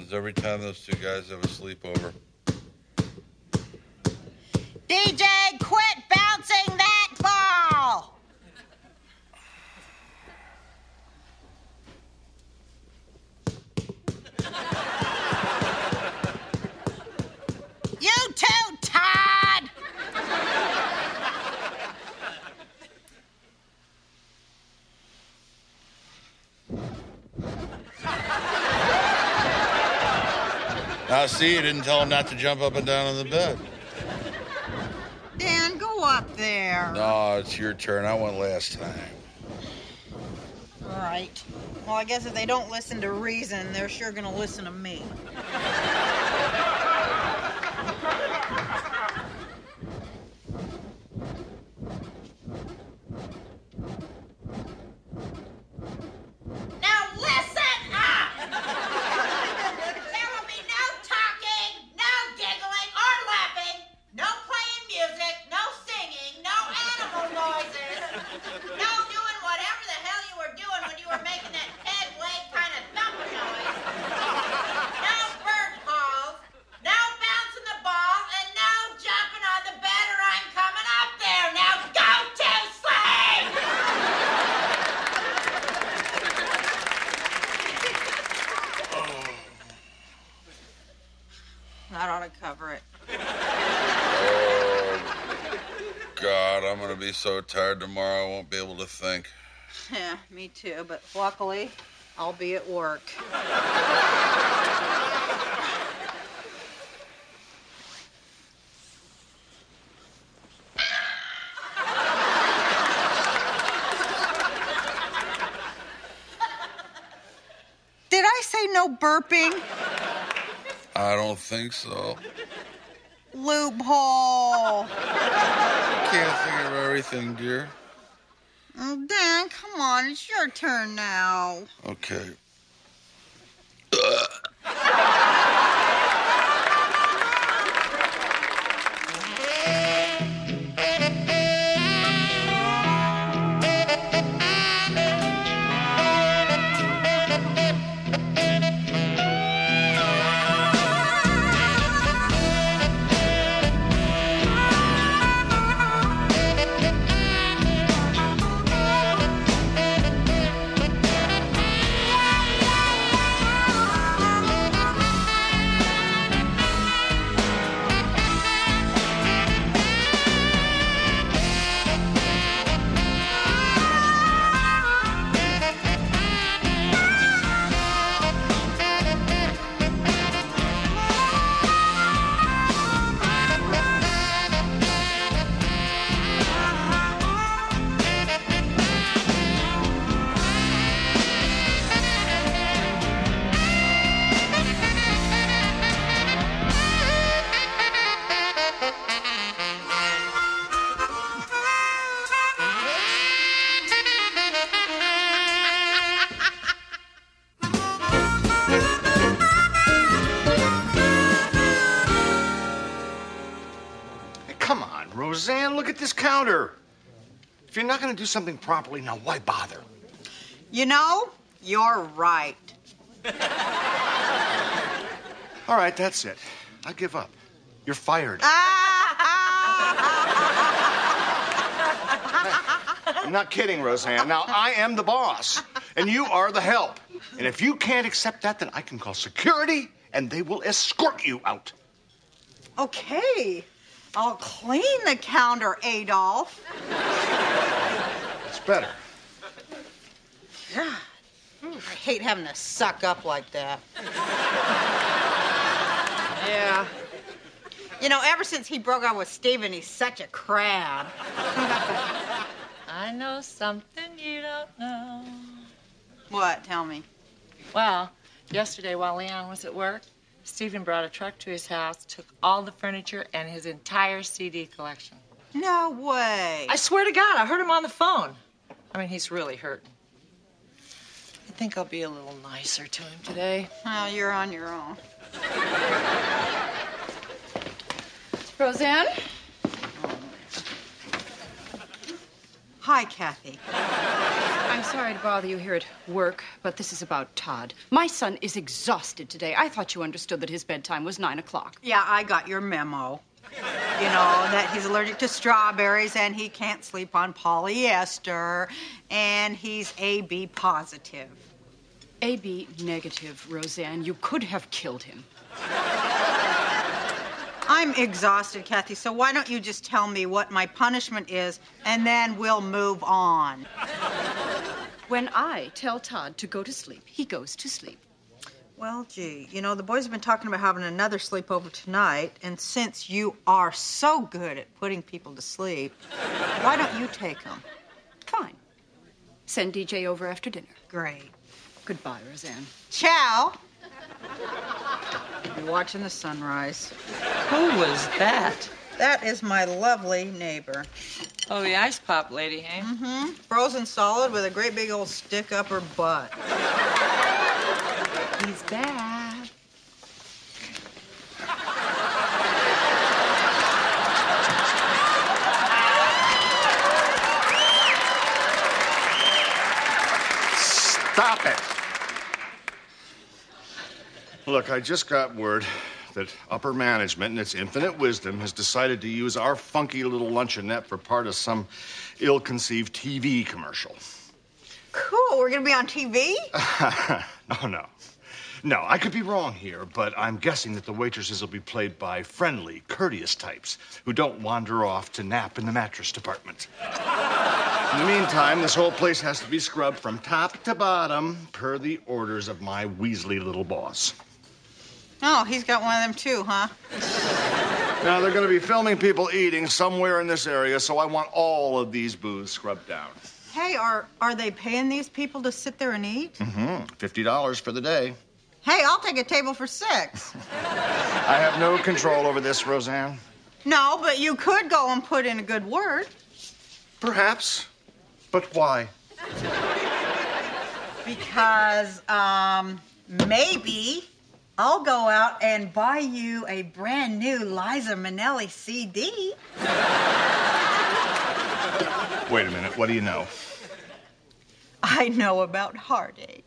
happens every time those two guys have a sleepover. DJ, quit bouncing that ball! You too, Todd! Now, see, you didn't tell him not to jump up and down on the bed. Dan, go up there. No, it's your turn. I went last time. All right. Well, I guess if they don't listen to reason, they're sure gonna listen to me. Now listen up! There will be no talking, no giggling or laughing, no playing music, no singing, no animal noises, no doing whatever the hell you were doing when you were making that peg leg kind of thump noise, no bird calls, no bouncing the ball, and no jumping on the bed or I'm coming up there. Now go to sleep! That ought to cover it. Oh, God, I'm going to be so tired tomorrow I won't be able to think. Yeah, me too, but luckily, I'll be at work. Did I say no burping? I don't think so. Loophole. I can't think of everything, dear. Oh, Dan, come on. It's your turn now. Okay. Come on, Roseanne, look at this counter. If you're not going to do something properly, now why bother? You know, you're right. All right, that's it. I give up. You're fired. I'm not kidding, Roseanne. Now, I am the boss, and you are the help. And if you can't accept that, then I can call security, and they will escort you out. Okay. I'll clean the counter, Adolf. It's better. God, I hate having to suck up like that. Yeah. You know, ever since he broke up with Steven, he's such a crab. I know something you don't know. What? Tell me. Well, yesterday while Leon was at work, Stephen brought a truck to his house, took all the furniture and his entire CD collection. No way. I swear to God, I heard him on the phone. I mean, he's really hurting. I think I'll be a little nicer to him today. Well, you're on your own. Roseanne? Hi, Kathy. I I'm sorry to bother you here at work, but this is about Todd. My son is exhausted today. I thought you understood that his bedtime was 9 o'clock. Yeah, I got your memo. You know, that he's allergic to strawberries and he can't sleep on polyester and he's AB positive. AB negative, Roseanne. You could have killed him. I'm exhausted, Kathy, so why don't you just tell me what my punishment is and then we'll move on. When I tell Todd to go to sleep, he goes to sleep. Well, gee, you know, the boys have been talking about having another sleepover tonight, and since you are so good at putting people to sleep, why don't you take them? Fine. Send DJ over after dinner. Great. Goodbye, Roseanne. Ciao. You're watching the sunrise. Who was that? That is my lovely neighbor. Oh, the ice pop lady, eh? Mm-hmm. Frozen solid with a great big old stick up her butt. He's back. Stop it. Look, I just got word that upper management, in its infinite wisdom, has decided to use our funky little luncheonette for part of some ill-conceived TV commercial. Cool, we're gonna be on TV? Oh, no. No, I could be wrong here, but I'm guessing that the waitresses will be played by friendly, courteous types who don't wander off to nap in the mattress department. In the meantime, this whole place has to be scrubbed from top to bottom per the orders of my Weasley little boss. Oh, he's got one of them too, huh? Now, they're going to be filming people eating somewhere in this area, so I want all of these booths scrubbed down. Hey, are they paying these people to sit there and eat? Mm-hmm. $50 for the day. Hey, I'll take a table for 6. I have no control over this, Roseanne. No, but you could go and put in a good word. Perhaps. But why? Because, maybe I'll go out and buy you a brand new Liza Minnelli CD. Wait a minute, what do you know? I know about heartache.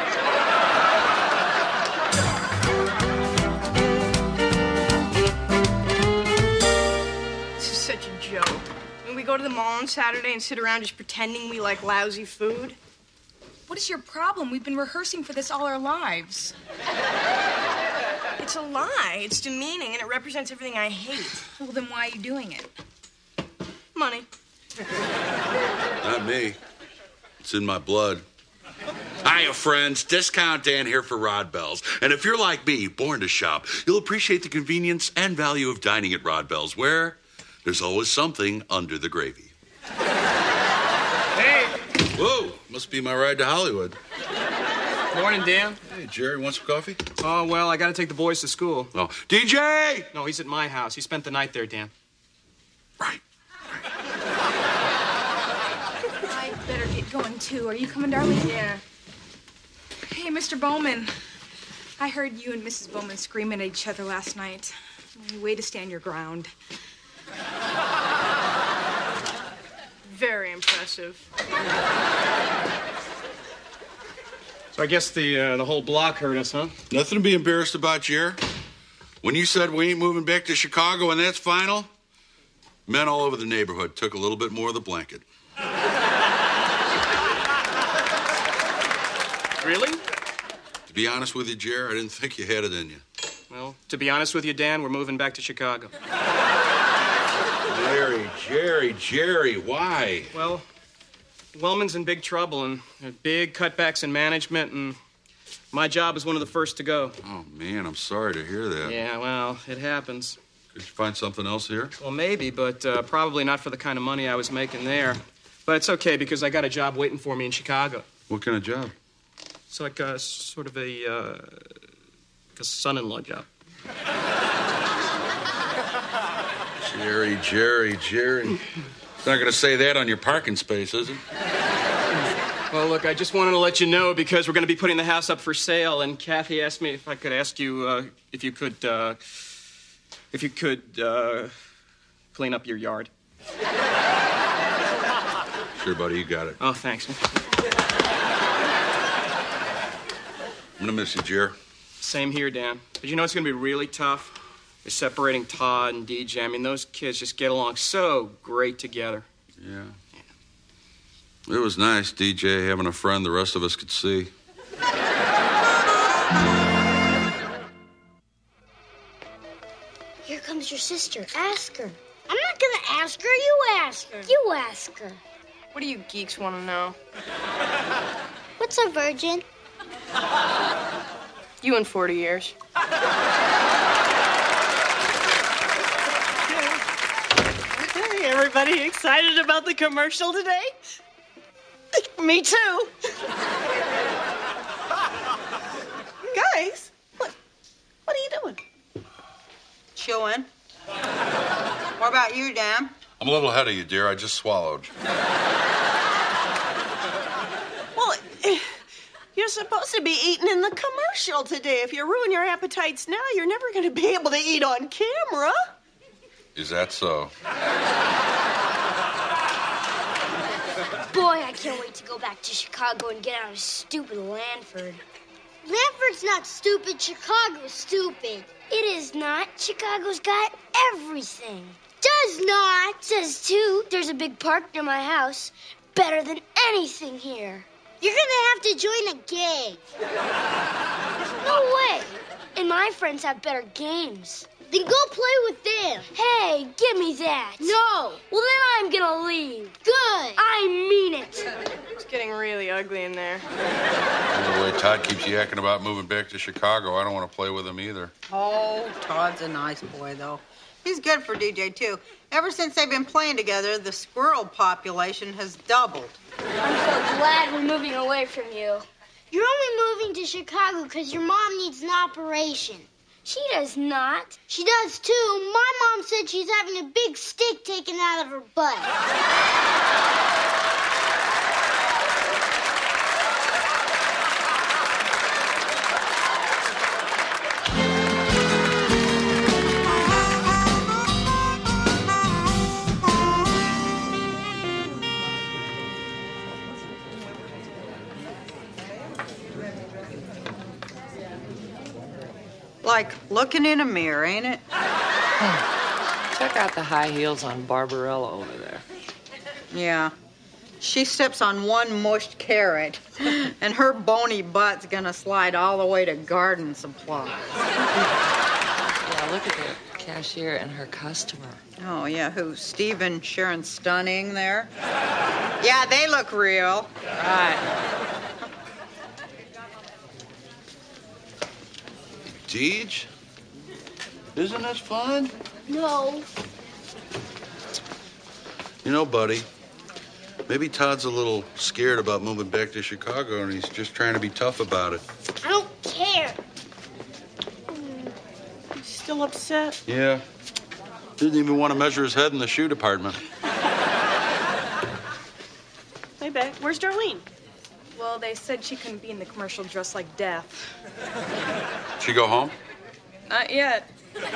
This is such a joke. When we go to the mall on Saturday and sit around just pretending we like lousy food. What is your problem? We've been rehearsing for this all our lives. It's a lie. It's demeaning, and it represents everything I hate. Well, then why are you doing it? Money. Not me. It's in my blood. Hiya, friends. Discount Dan here for Rod Bell's. And if you're like me, born to shop, you'll appreciate the convenience and value of dining at Rod Bell's, where there's always something under the gravy. Hey! Whoa, must be my ride to Hollywood. Morning, Dan. Hey, Jerry, want some coffee? Oh, well, I gotta take the boys to school. Oh, DJ! No, he's at my house. He spent the night there, Dan. Right. I better get going, too. Are you coming, darling? Yeah. Hey, Mr. Bowman. I heard you and Mrs. Bowman screaming at each other last night. Way to stand your ground. Very impressive. So I guess the whole block heard us, huh? Nothing to be embarrassed about, Jer. When you said we ain't moving back to Chicago and that's final, men all over the neighborhood took a little bit more of the blanket. Really? To be honest with you, Jer, I didn't think you had it in you. Well, to be honest with you, Dan, we're moving back to Chicago. Jerry, why? Well, Wellman's in big trouble, and there are big cutbacks in management, and my job is one of the first to go. Oh, man, I'm sorry to hear that. Yeah, well, it happens. Could you find something else here? Well, maybe, but probably not for the kind of money I was making there. But it's okay, because I got a job waiting for me in Chicago. What kind of job? It's like a sort of a son-in-law job. Jerry. It's not going to say that on your parking space, is it? Well, look, I just wanted to let you know because we're going to be putting the house up for sale, and Kathy asked me if I could ask you if you could clean up your yard. Sure, buddy, you got it. Oh, thanks. I'm gonna miss you, Jer. Same here, Dan. But you know it's gonna be really tough? Is separating Todd and DJ. I mean, those kids just get along so great together. Yeah. It was nice, DJ, having a friend the rest of us could see. Here comes your sister. Ask her. I'm not gonna ask her. You ask her. You ask her. What do you geeks want to know? What's a virgin? You in 40 years. Hey, everybody excited about the commercial today? Me too. Guys, what are you doing? Chewing. What about you, Dan? I'm a little ahead of you, dear. I just swallowed. Well, you're supposed to be eating in the commercial today. If you ruin your appetites now, you're never going to be able to eat on camera. Is that so? Boy, I can't wait to go back to Chicago and get out of stupid Lanford. Lanford's not stupid. Chicago's stupid. It is not. Chicago's got everything. Does not. Says too. There's a big park near my house. Better than anything here. You're gonna have to join a gang. No way. And my friends have better games. Then go play with them. Hey, give me that. No. Well, then I'm gonna leave. Good. I mean it. It's getting really ugly in there. The way Todd keeps yakking about moving back to Chicago, I don't want to play with him either. Oh, Todd's a nice boy, though. He's good for DJ, too. Ever since they've been playing together, the squirrel population has doubled. I'm so glad we're moving away from you. You're only moving to Chicago because your mom needs an operation. She does not. She does, too. My mom said she's having a big stick taken out of her butt. Like looking in a mirror, ain't it? Check out the high heels on Barbarella over there. Yeah. She steps on one mushed carrot, and her bony butt's gonna slide all the way to garden supplies. Yeah, look at the cashier and her customer. Oh, yeah, who? Steve and Sharon Stunning there? Yeah, they look real. Right. Deej? Isn't this fun? No. You know, buddy, maybe Todd's a little scared about moving back to Chicago, and he's just trying to be tough about it. I don't care. You still upset? Yeah. Didn't even want to measure his head in the shoe department. Hey, Beck, where's Darlene? Well, they said she couldn't be in the commercial dressed like death. She go home? Not yet.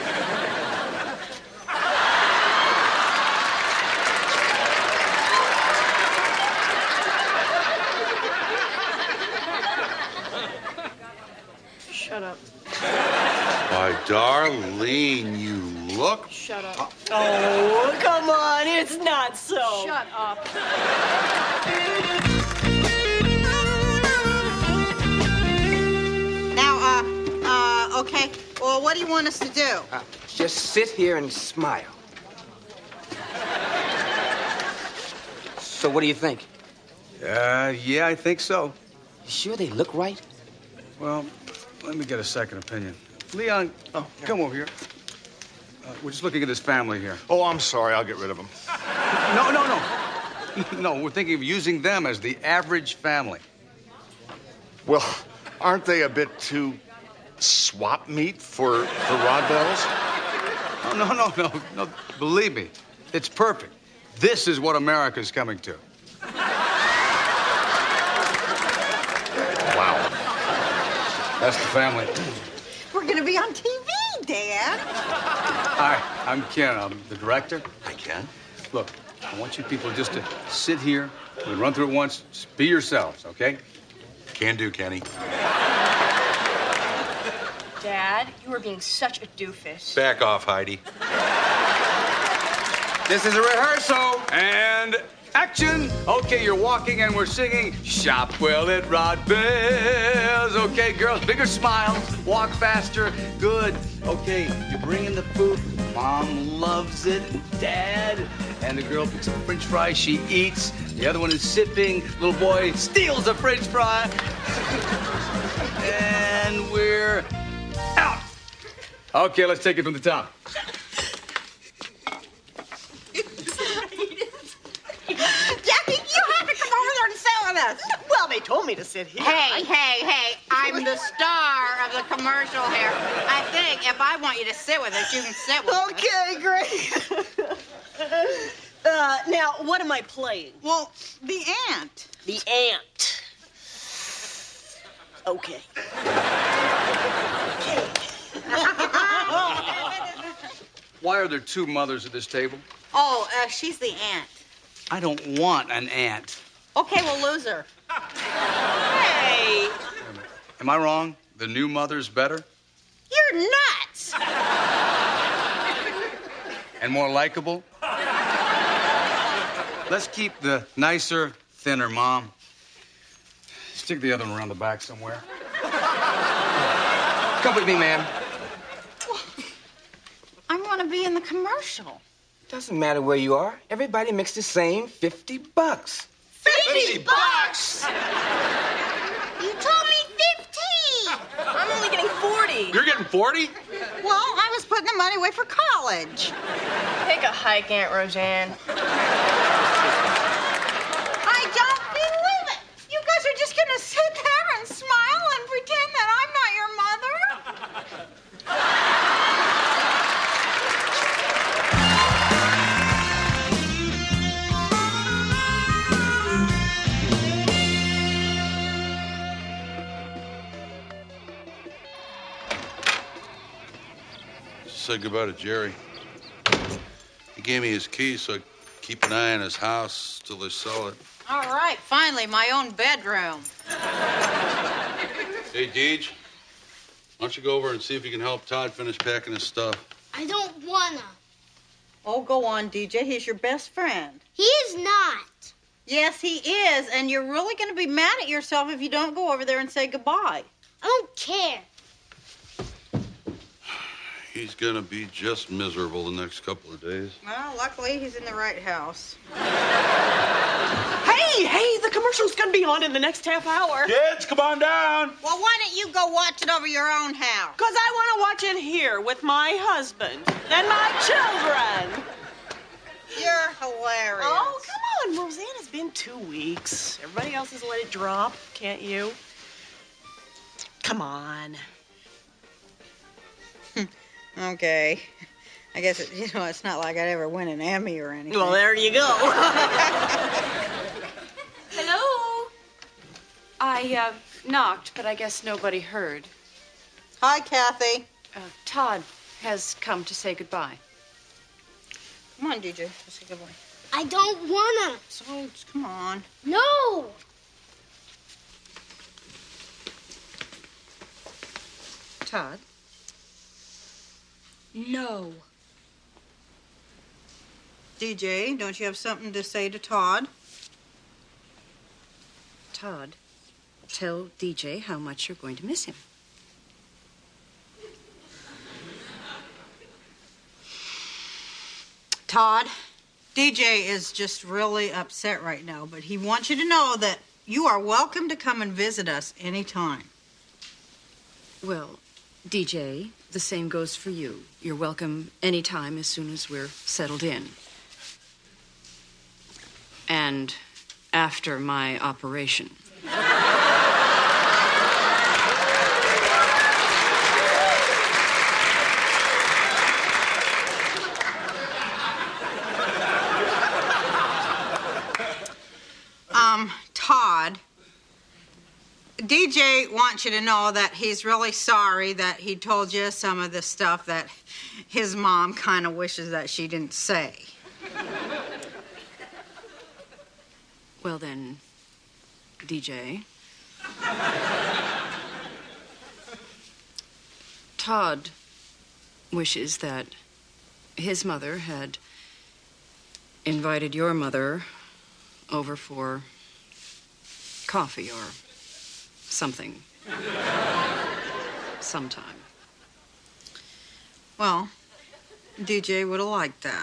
Shut up. Why, Darlene, you look... Shut up. Oh, come on, it's not so. Shut up. Now, okay. Well, what do you want us to do? Just sit here and smile. So what do you think? Yeah, I think so. You sure they look right? Well, let me get a second opinion. Leon, come over here. We're just looking at his family here. Oh, I'm sorry. I'll get rid of them. No. No, we're thinking of using them as the average family. Well, aren't they a bit too swap meet for Rod Bells? No. Believe me, it's perfect. This is what America's coming to. Wow. That's the family. We're going to be on TV, Dad. Hi, I'm Ken. I'm the director. Hi, Ken. Look, I want you people just to sit here. We run through it once. Just be yourselves, okay? Can do, Kenny. Dad, you are being such a doofus. Back off, Heidi. This is a rehearsal, and action. Okay, you're walking and we're singing Shop Well at Rod Bell's. Okay, girls, bigger smiles, walk faster. Good. Okay, you're bringing the food. Mom loves it, Dad. And the girl picks up a French fry, she eats. The other one is sipping. Little boy steals a French fry. And we're out. Okay, let's take it from the top. Jackie, you have to come over there and sit with us. Well, they told me to sit here. Hey, I'm the star of the commercial here. I think if I want you to sit with us, you can sit with us. Okay, great. Now, what am I playing? Well, the ant. The ant. Okay. Why are there two mothers at this table? Oh, she's the ant. I don't want an aunt. Okay, we'll lose her. Hey, Am I wrong? The new mother's better you're nuts. and more likable? Let's keep the nicer, thinner mom. Stick the other one around the back somewhere. Come with me, ma'am. I want to be in the commercial. Doesn't matter where you are. Everybody makes the same $50. $50? You told me 15. I'm only getting 40. You're getting 40? Well, I was putting the money away for college. Take a hike, Aunt Roseanne. I don't believe it. You guys are just going to sit there and smile and pretend that I'm not your mother? Said goodbye to Jerry. He gave me his keys so I keep an eye on his house till they sell it. All right, finally, my own bedroom. Hey, Deej, why don't you go over and see if you can help Todd finish packing his stuff? I don't wanna. Oh, go on, DJ. He's your best friend. He is not. Yes, he is, and you're really going to be mad at yourself if you don't go over there and say goodbye. I don't care. He's gonna be just miserable the next couple of days. Well, luckily, he's in the right house. Hey, the commercial's gonna be on in the next half hour. Kids, come on down. Well, why don't you go watch it over your own house? Because I want to watch it here with my husband and my children. You're hilarious. Oh, come on, Roseanne. It's been 2 weeks. Everybody else has let it drop. Can't you? Come on. Okay. I guess, it's not like I'd ever win an Emmy or anything. Well, there you go. Hello? I knocked, but I guess nobody heard. Hi, Kathy. Todd has come to say goodbye. Come on, DJ. Let's say goodbye. I don't wanna. So, come on. No. Todd? No. DJ, don't you have something to say to Todd? Todd, tell DJ how much you're going to miss him. Todd, DJ is just really upset right now, but he wants you to know that you are welcome to come and visit us anytime. Well, DJ, the same goes for you. You're welcome anytime as soon as we're settled in. And after my operation. Todd, DJ wants you to know that he's really sorry that he told you some of the stuff that his mom kind of wishes that she didn't say. Well then, DJ. Todd wishes that his mother had invited your mother over for coffee or something sometime. Well, DJ would have liked that.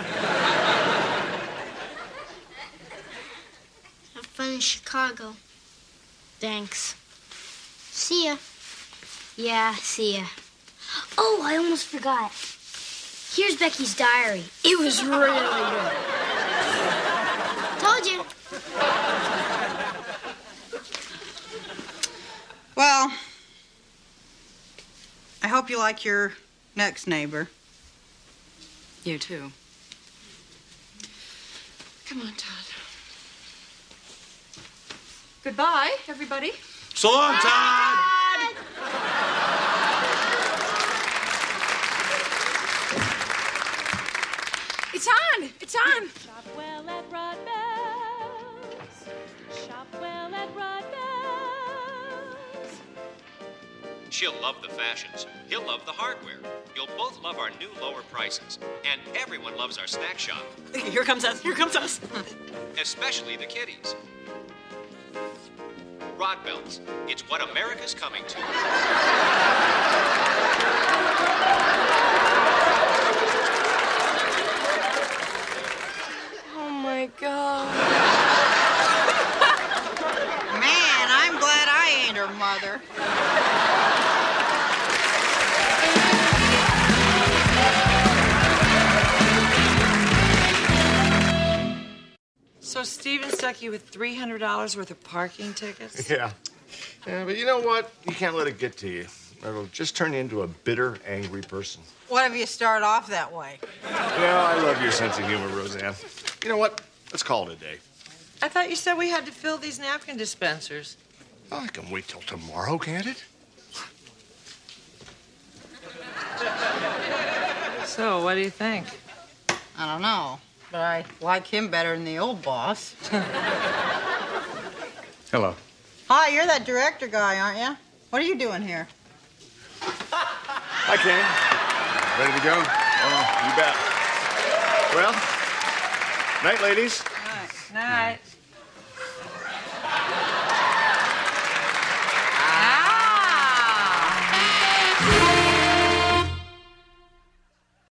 Have fun in Chicago. Thanks. See ya. Yeah, see ya. Oh, I almost forgot. Here's Becky's diary. It was really good. Told you. Well, I hope you like your next neighbor. You too. Come on, Todd. Goodbye, everybody. So long, Todd. It's on! It's on! Shop well at Rodbell's. Shop well at Rodbell's. She'll love the fashions. He'll love the hardware. You'll both love our new lower prices. And everyone loves our snack shop. Here comes us. Here comes us. Especially the kiddies. Rodbell's. It's what America's coming to. Oh my God. Man, I'm glad I ain't her mother. So Steven stuck you with $300 worth of parking tickets? Yeah. Yeah, but you know what? You can't let it get to you. It'll just turn you into a bitter, angry person. What if you start off that way? Yeah, I love your sense of humor, Roseanne. You know what? Let's call it a day. I thought you said we had to fill these napkin dispensers. Oh, I can wait till tomorrow, can't it? So, what do you think? I don't know, but I like him better than the old boss. Hello. Hi, you're that director guy, aren't you? What are you doing here? Hi, Ken. Ready to go? Oh, you bet. Well, night, ladies. Night.